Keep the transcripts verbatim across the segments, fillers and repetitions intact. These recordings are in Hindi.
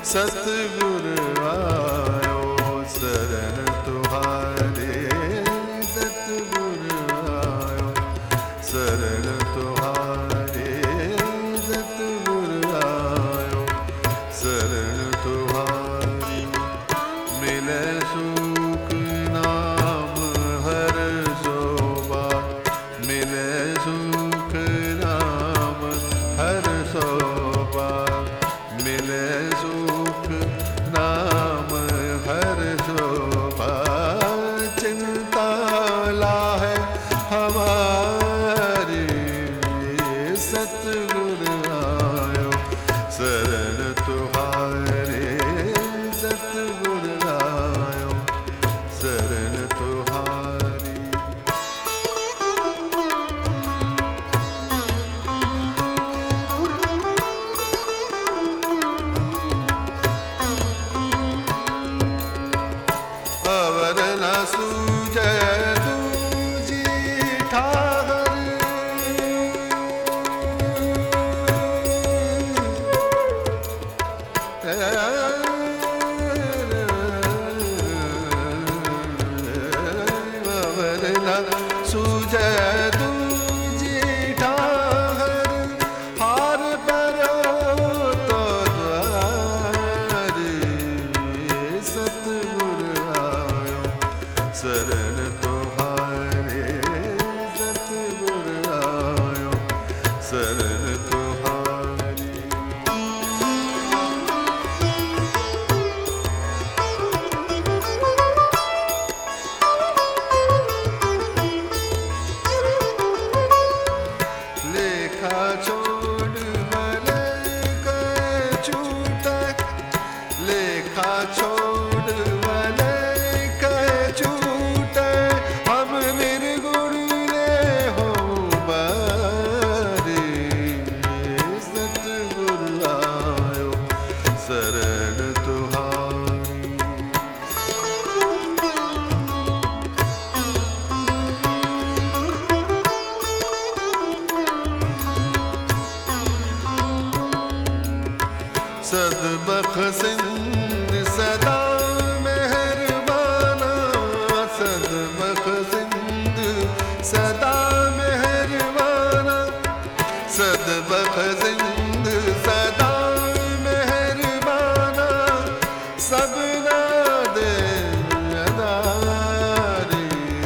सतगुर आयो शरण तुम्हारे, सतगुर आयो शरण तुम्हारे, सतगुर आयो शरण तुम्हारी। मिले सुख नाम हर शोभा, मिले सुख नाम हर शोभा, मिले सुख नाम हर शोभा। चिंता लाहे हमारी, सतगुर आयो शरण तुम्हारे, सतगुर आयो शरण तुम्हारी। अवर न सूझे दूजी ठाहर, अवर न सूझे दूजी ठाहर, हार परो तो द्वारी। सतगुर आयो शरण तुम्हारे, सतगुर आयो शरण तुम्हारी। लेखा छोड़ मलक छूटे, लेखा छोड़ मलक छूटे, हम निर्गुण रे हो बारी। सतगुर आयो शरण तुम्हारी। सदबख्शिंद सदा मेहरबाना, सदबख्शिंद सदा मेहरबाना, सदबख्शिंद सदा मेहरबाना, सबना दे अदारी।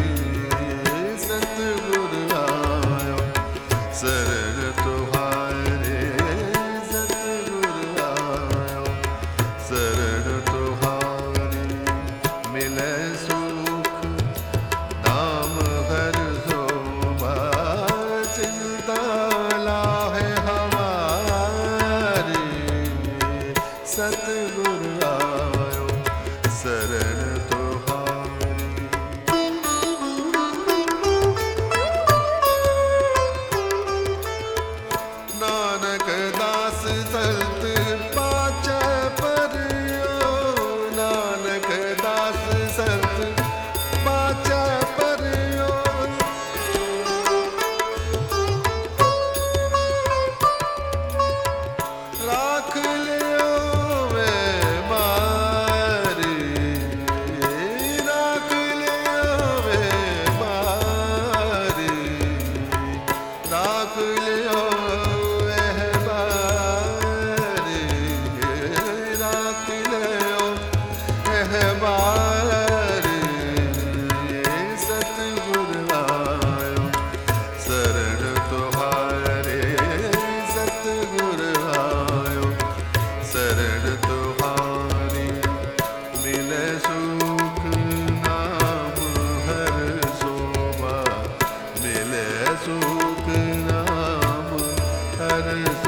सतगुर आयो शरण तुम्हारे, सतगुर आयो शरण तुम्हारी। मिले सुख नाम हर शोभा, चिंता लाहे हमारी। सतगुर आयो शरण तुम्हारी। नानक दास सत पाचे परियो, नानक दास सत पाचे परियो। राख लियो वे मारी, राख लियो वे मारी, राख लियो वह बारी, राख लियो वह बारी। सतगुर आयो शरण तुम्हारे, सतगुर आयो शरण तुम्हारी। मिले सुख नाम हर शोभा, मिले सुख नाम हर